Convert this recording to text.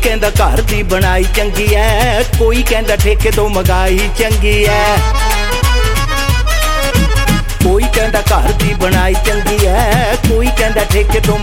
कहंदा घर दी बनाई चंगी है, कोई कहंदा ठेके तो मंगाई चंगी है। कोई कहंदा घर दी बनाई चंगी है, कोई कहंदा ठेके तो